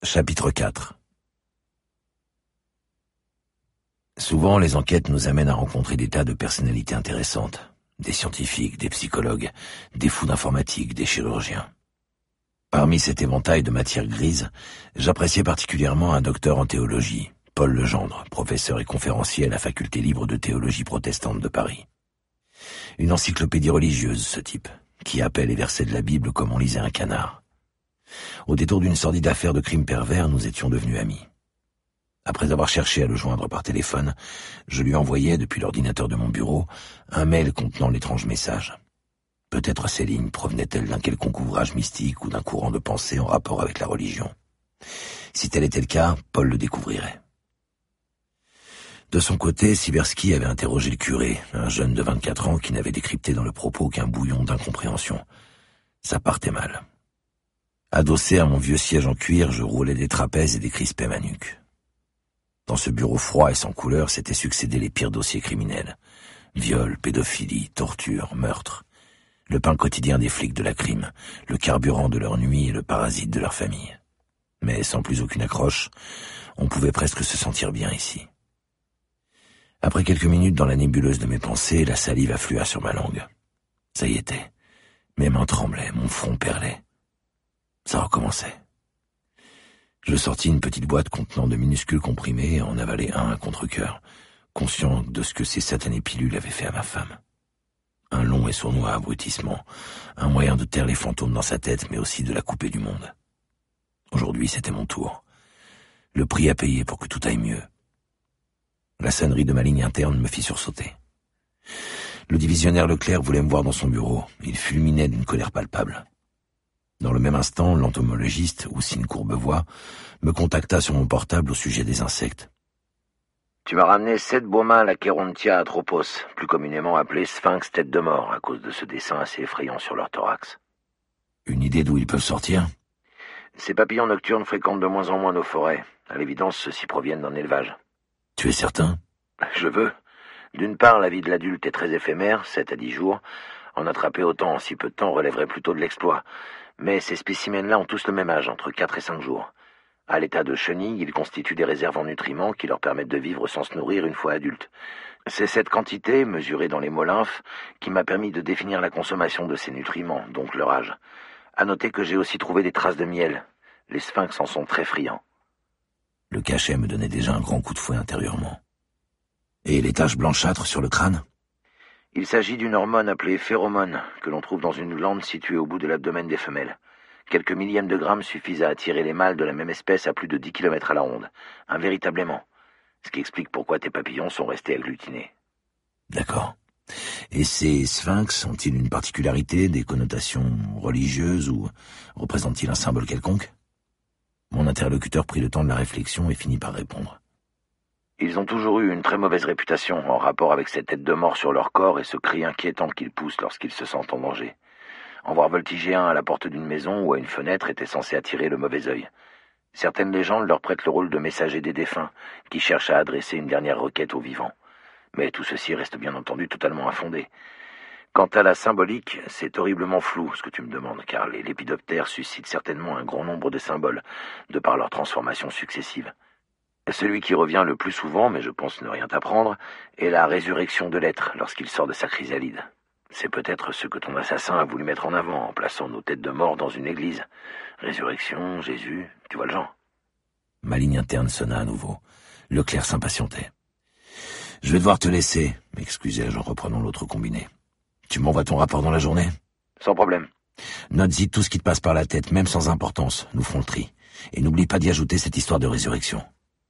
Chapitre 4. Souvent, les enquêtes nous amènent à rencontrer des tas de personnalités intéressantes. Des scientifiques, des psychologues, des fous d'informatique, des chirurgiens. Parmi cet éventail de matières grises, j'appréciais particulièrement un docteur en théologie, Paul Legendre, professeur et conférencier à la faculté libre de théologie protestante de Paris. Une encyclopédie religieuse, ce type, qui appelle les versets de la Bible comme on lisait un canard. Au détour d'une sordide affaire de crime pervers, nous étions devenus amis. Après avoir cherché à le joindre par téléphone, je lui envoyais, depuis l'ordinateur de mon bureau, un mail contenant l'étrange message. Peut-être ces lignes provenaient-elles d'un quelconque ouvrage mystique ou d'un courant de pensée en rapport avec la religion. Si tel était le cas, Paul le découvrirait. De son côté, Siberski avait interrogé le curé, un jeune de 24 ans qui n'avait décrypté dans le propos qu'un bouillon d'incompréhension. Ça partait mal. Adossé à mon vieux siège en cuir, je roulais des trapèzes et décrispais ma nuque. Dans ce bureau froid et sans couleur s'étaient succédés les pires dossiers criminels. Viol, pédophilie, torture, meurtre. Le pain quotidien des flics de la crime, le carburant de leur nuit et le parasite de leur famille. Mais sans plus aucune accroche, on pouvait presque se sentir bien ici. Après quelques minutes dans la nébuleuse de mes pensées, la salive afflua sur ma langue. Ça y était. Mes mains tremblaient, mon front perlait. Ça recommençait. Je sortis une petite boîte contenant de minuscules comprimés et en avalai un à contre-cœur, conscient de ce que ces satanées pilules avaient fait à ma femme. Un long et sournois abrutissement, un moyen de taire les fantômes dans sa tête, mais aussi de la couper du monde. Aujourd'hui, c'était mon tour. Le prix à payer pour que tout aille mieux. La sonnerie de ma ligne interne me fit sursauter. Le divisionnaire Leclerc voulait me voir dans son bureau. Il fulminait d'une colère palpable. Dans le même instant, l'entomologiste, Houssine Courbevoie, me contacta sur mon portable au sujet des insectes. « Tu m'as ramené 7 beaux mâles à Kérontia atropos, plus communément appelés sphinx tête de mort, à cause de ce dessin assez effrayant sur leur thorax. » Une idée d'où ils peuvent sortir ? Ces papillons nocturnes fréquentent de moins en moins nos forêts. À l'évidence, ceux-ci proviennent d'un élevage. Tu es certain ? Je veux. D'une part, la vie de l'adulte est très éphémère, 7 à 10 jours. En attraper autant en si peu de temps relèverait plutôt de l'exploit. Mais ces spécimens-là ont tous le même âge, entre 4 et 5 jours. À l'état de chenilles, ils constituent des réserves en nutriments qui leur permettent de vivre sans se nourrir une fois adultes. C'est cette quantité, mesurée dans les molymphes, qui m'a permis de définir la consommation de ces nutriments, donc leur âge. À noter que j'ai aussi trouvé des traces de miel. Les sphinx en sont très friands. Le cachet me donnait déjà un grand coup de fouet intérieurement. Et les taches blanchâtres sur le crâne ? Il s'agit d'une hormone appelée phéromone, que l'on trouve dans une glande située au bout de l'abdomen des femelles. Quelques millièmes de grammes suffisent à attirer les mâles de la même espèce à plus de 10 km à la ronde. Un véritable aimant. Ce qui explique pourquoi tes papillons sont restés agglutinés. D'accord. Et ces sphinx ont-ils une particularité, des connotations religieuses ou représentent-ils un symbole quelconque ? Mon interlocuteur prit le temps de la réflexion et finit par répondre. Ils ont toujours eu une très mauvaise réputation en rapport avec cette tête de mort sur leur corps et ce cri inquiétant qu'ils poussent lorsqu'ils se sentent en danger. En voir voltiger un à la porte d'une maison ou à une fenêtre était censé attirer le mauvais œil. Certaines légendes leur prêtent le rôle de messagers des défunts, qui cherchent à adresser une dernière requête aux vivants. Mais tout ceci reste bien entendu totalement infondé. Quant à la symbolique, c'est horriblement flou ce que tu me demandes, car les lépidoptères suscitent certainement un grand nombre de symboles, de par leurs transformations successives. Celui qui revient le plus souvent, mais je pense ne rien t'apprendre, est la résurrection de l'être lorsqu'il sort de sa chrysalide. C'est peut-être ce que ton assassin a voulu mettre en avant en plaçant nos têtes de mort dans une église. Résurrection, Jésus, tu vois le genre. Ma ligne interne sonna à nouveau. Leclerc s'impatientait. « Je vais devoir te laisser, m'excusai-je en reprenant l'autre combiné. Tu m'envoies ton rapport dans la journée ? Sans problème. Note-y tout ce qui te passe par la tête, même sans importance. Nous ferons le tri. Et n'oublie pas d'y ajouter cette histoire de résurrection. »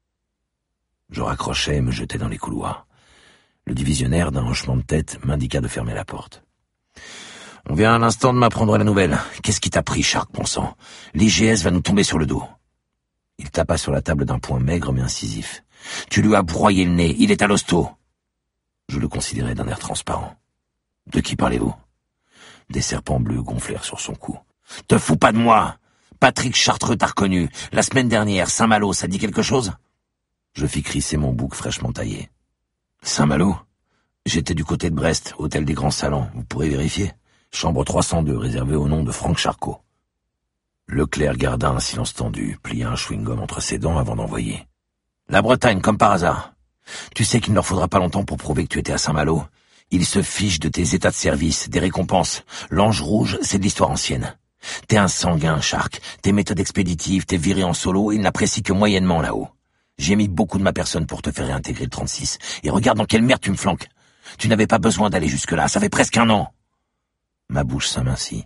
Je raccrochais et me jetais dans les couloirs. Le divisionnaire, d'un hochement de tête, m'indiqua de fermer la porte. « On vient à l'instant de m'apprendre la nouvelle. Qu'est-ce qui t'a pris, Shark, bon sang ? L'IGS va nous tomber sur le dos. » Il tapa sur la table d'un poing maigre mais incisif. « Tu lui as broyé le nez, il est à l'hosto !» Je le considérais d'un air transparent. « De qui parlez-vous » Des serpents bleus gonflèrent sur son cou. « Te fous pas de moi ! Patrick Chartreux t'a reconnu. La semaine dernière, Saint-Malo, ça dit quelque chose ?» Je fis crisser mon bouc fraîchement taillé. « Saint-Malo ? J'étais du côté de Brest, hôtel des Grands Salons. Vous pourrez vérifier. Chambre 302, réservée au nom de Franck Charcot. » Leclerc garda un silence tendu, plia un chewing-gum entre ses dents avant d'envoyer. La Bretagne, comme par hasard. Tu sais qu'il ne leur faudra pas longtemps pour prouver que tu étais à Saint-Malo. Ils se fichent de tes états de service, des récompenses. L'ange rouge, c'est de l'histoire ancienne. T'es un sanguin, Shark. Tes méthodes expéditives, t'es viré en solo, ils n'apprécient que moyennement là-haut. J'ai mis beaucoup de ma personne pour te faire réintégrer le 36. Et regarde dans quelle merde tu me flanques. Tu n'avais pas besoin d'aller jusque-là, ça fait presque 1 an. Ma bouche s'amincit.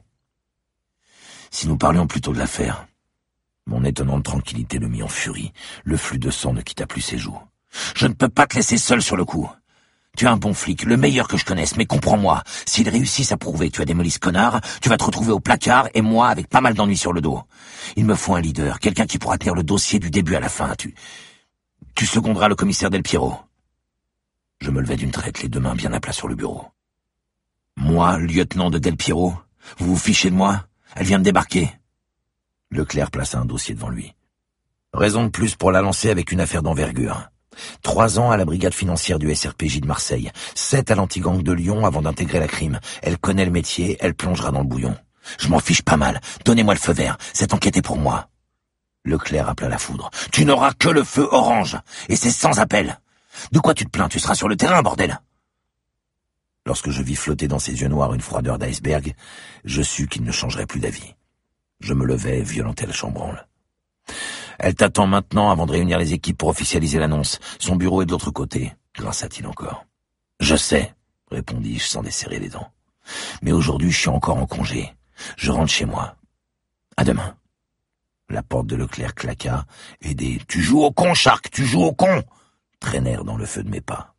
Si nous parlions plutôt de l'affaire. Mon étonnante tranquillité le mit en furie. Le flux de sang ne quitta plus ses joues. Je ne peux pas te laisser seul sur le coup. Tu es un bon flic, le meilleur que je connaisse, mais comprends-moi, s'ils réussissent à prouver que tu as démoli ce connard, tu vas te retrouver au placard et moi avec pas mal d'ennuis sur le dos. Il me faut un leader, quelqu'un qui pourra tenir le dossier du début à la fin. Tu seconderas le commissaire Del Piero. Je me levai d'une traite, les 2 mains bien à plat sur le bureau. Moi, lieutenant de Del Piero, vous vous fichez de moi? Elle vient de débarquer. Leclerc plaça un dossier devant lui. Raison de plus pour la lancer avec une affaire d'envergure. 3 ans à la brigade financière du SRPJ de Marseille, 7 à l'anti-gang de Lyon avant d'intégrer la crime. Elle connaît le métier, elle plongera dans le bouillon. Je m'en fiche pas mal, donnez-moi le feu vert, cette enquête est pour moi. Leclerc appela la foudre. Tu n'auras que le feu orange, et c'est sans appel. De quoi tu te plains, tu seras sur le terrain, bordel. Lorsque je vis flotter dans ses yeux noirs une froideur d'iceberg, je sus qu'il ne changerait plus d'avis. Je me levai et violentai le chambranle. Elle t'attend maintenant avant de réunir les équipes pour officialiser l'annonce. Son bureau est de l'autre côté, grinça-t-il encore. Je sais, répondis-je sans desserrer les dents. Mais aujourd'hui, je suis encore en congé. Je rentre chez moi. À demain. La porte de Leclerc claqua, et des « Tu joues au con, Shark, tu joues au con !» traînèrent dans le feu de mes pas.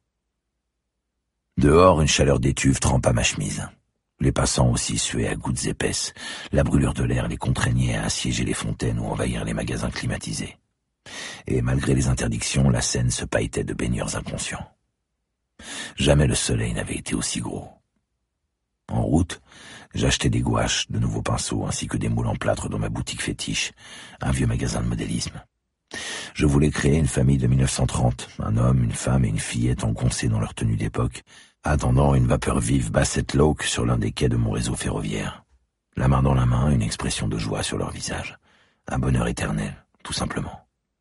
Dehors, une chaleur d'étuve trempa ma chemise. Les passants aussi suaient à gouttes épaisses. La brûlure de l'air les contraignait à assiéger les fontaines ou envahir les magasins climatisés. Et malgré les interdictions, la Seine se pailletait de baigneurs inconscients. Jamais le soleil n'avait été aussi gros. En route, j'achetais des gouaches, de nouveaux pinceaux, ainsi que des moules en plâtre dans ma boutique fétiche, un vieux magasin de modélisme. Je voulais créer une famille de 1930, un homme, une femme et une fillette engoncés dans leur tenue d'époque, attendant une vapeur vive Bassett Lowke sur l'un des quais de mon réseau ferroviaire. La main dans la main, une expression de joie sur leur visage. Un bonheur éternel, tout simplement.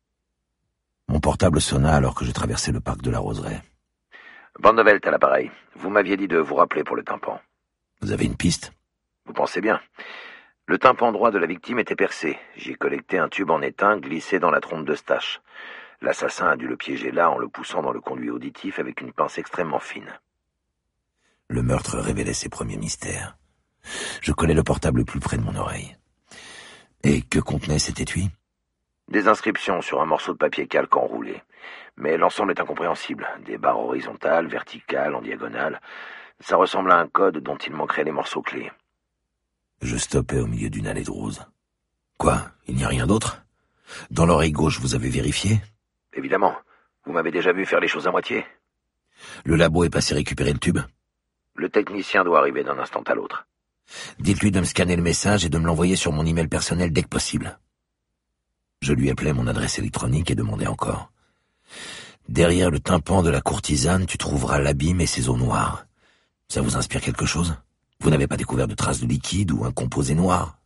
Mon portable sonna alors que je traversais le parc de la Roseraie. Vandevelt à l'appareil. Vous m'aviez dit de vous rappeler pour le tympan. Vous avez une piste? Vous pensez bien. Le tympan droit de la victime était percé. J'y ai collecté un tube en étain glissé dans la trompe d'Eustache. L'assassin a dû le piéger là en le poussant dans le conduit auditif avec une pince extrêmement fine. Le meurtre révélait ses premiers mystères. Je collai le portable plus près de mon oreille. Et que contenait cet étui? Des inscriptions sur un morceau de papier calque enroulé. Mais l'ensemble est incompréhensible. Des barres horizontales, verticales, en diagonale. Ça ressemble à un code dont il manquerait les morceaux clés. Je stoppai au milieu d'une allée de roses. Quoi? Il n'y a rien d'autre? Dans l'oreille gauche, vous avez vérifié? Évidemment. Vous m'avez déjà vu faire les choses à moitié. Le labo est passé récupérer le tube? Le technicien doit arriver d'un instant à l'autre. Dites-lui de me scanner le message et de me l'envoyer sur mon email personnel dès que possible. Je lui appelai mon adresse électronique et demandai encore. Derrière le tympan de la courtisane, tu trouveras l'abîme et ses eaux noires. Ça vous inspire quelque chose? Vous n'avez pas découvert de traces de liquide ou un composé noir?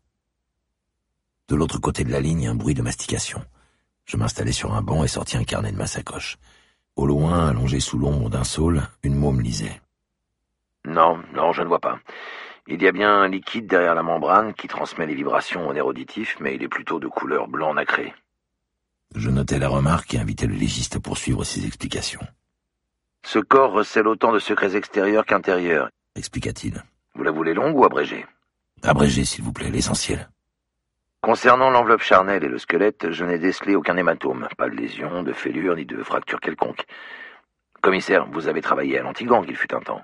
De l'autre côté de la ligne, un bruit de mastication. Je m'installai sur un banc et sortis un carnet de ma sacoche. Au loin, allongé sous l'ombre d'un saule, une môme lisait. Non, je ne vois pas. Il y a bien un liquide derrière la membrane qui transmet les vibrations au nerf auditif, mais il est plutôt de couleur blanc nacré. Je notai la remarque et invitai le légiste à poursuivre ses explications. Ce corps recèle autant de secrets extérieurs qu'intérieurs, expliqua-t-il. Vous la voulez longue ou abrégée? Abrégée, s'il vous plaît, l'essentiel. Concernant l'enveloppe charnelle et le squelette, je n'ai décelé aucun hématome, pas de lésion, de fêlure ni de fracture quelconque. Commissaire, vous avez travaillé à l'anti-gang, il fut un temps.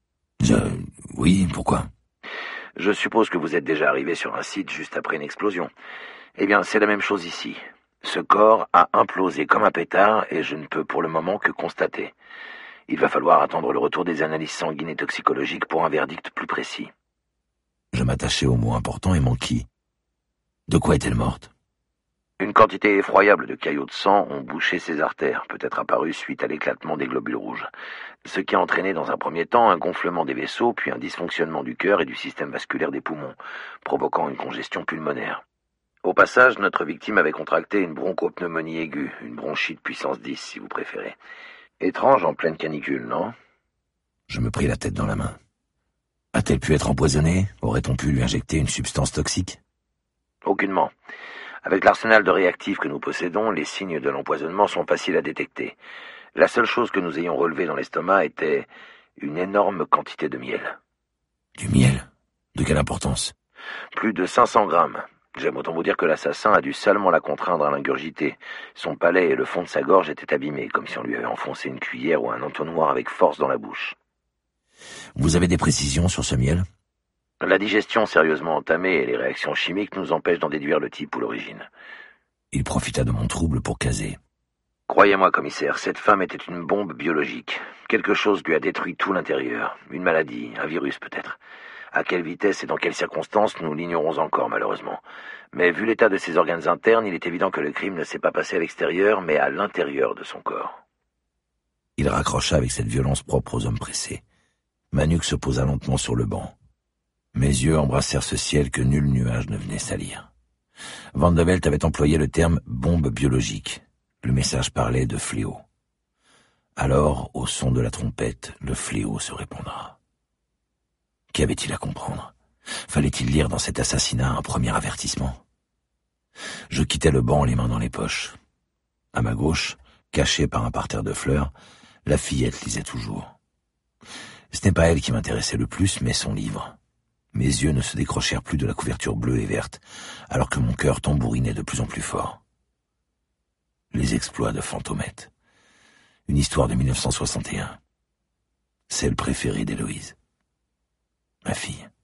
Oui, pourquoi? Je suppose que vous êtes déjà arrivé sur un site juste après une explosion. Eh bien, c'est la même chose ici. Ce corps a implosé comme un pétard et je ne peux pour le moment que constater. Il va falloir attendre le retour des analyses sanguines et toxicologiques pour un verdict plus précis. Je m'attachai au mot important et m'enquis. De quoi est-elle morte? Une quantité effroyable de caillots de sang ont bouché ses artères, peut-être apparues suite à l'éclatement des globules rouges. Ce qui a entraîné dans un premier temps un gonflement des vaisseaux, puis un dysfonctionnement du cœur et du système vasculaire des poumons, provoquant une congestion pulmonaire. Au passage, notre victime avait contracté une bronchopneumonie aiguë, une bronchite puissance 10 si vous préférez. Étrange en pleine canicule, non? Je me pris la tête dans la main. A-t-elle pu être empoisonnée? Aurait-on pu lui injecter une substance toxique? Aucunement. Avec l'arsenal de réactifs que nous possédons, les signes de l'empoisonnement sont faciles à détecter. La seule chose que nous ayons relevée dans l'estomac était une énorme quantité de miel. Du miel? De quelle importance? Plus de 500 grammes. J'aime autant vous dire que l'assassin a dû salement la contraindre à l'ingurgiter. Son palais et le fond de sa gorge étaient abîmés, comme si on lui avait enfoncé une cuillère ou un entonnoir avec force dans la bouche. Vous avez des précisions sur ce miel? La digestion sérieusement entamée et les réactions chimiques nous empêchent d'en déduire le type ou l'origine. Il profita de mon trouble pour caser. Croyez-moi, commissaire, cette femme était une bombe biologique. Quelque chose lui a détruit tout l'intérieur. Une maladie, un virus peut-être. À quelle vitesse et dans quelles circonstances, nous l'ignorons encore, malheureusement. Mais vu l'état de ses organes internes, il est évident que le crime ne s'est pas passé à l'extérieur, mais à l'intérieur de son corps. Il raccrocha avec cette violence propre aux hommes pressés. Ma nuque se posa lentement sur le banc. Mes yeux embrassèrent ce ciel que nul nuage ne venait salir. Van de Velde avait employé le terme « bombe biologique ». Le message parlait de fléau. Alors, au son de la trompette, le fléau se répandra. Qu'avait-il à comprendre? Fallait-il lire dans cet assassinat un premier avertissement? Je quittais le banc, les mains dans les poches. À ma gauche, cachée par un parterre de fleurs, la fillette lisait toujours. Ce n'est pas elle qui m'intéressait le plus, mais son livre. Mes yeux ne se décrochèrent plus de la couverture bleue et verte, alors que mon cœur tambourinait de plus en plus fort. Les exploits de Fantomette. Une histoire de 1961. Celle préférée d'Héloïse. Ma fille.